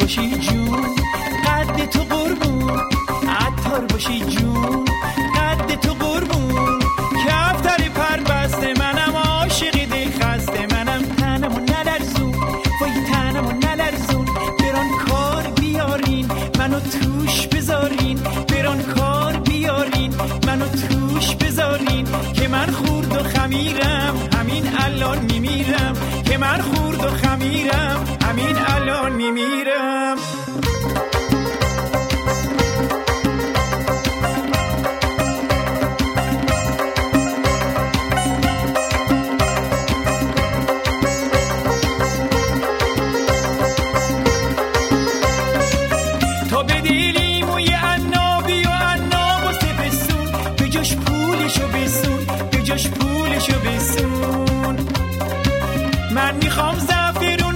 باشی جون، قد تو قربون، عطار باشی جون، قد تو قربون، کفتری پر بسته منم عاشقی دل خسته منم، تنمو نلرزون وای تنمو نلرزون، بران کار بیارین منو توش بذارین، بران کار بیارین منو توش بذارین، که من خورد و خمیرم همین الان میمیرم، که من خورد و خمیرم همین الان میمیرم. تو بدیلی موی عنابی و عناب و سپسون، به جاش پولشو بسون، به جاش پولشو بسون، من میخوام زعفرون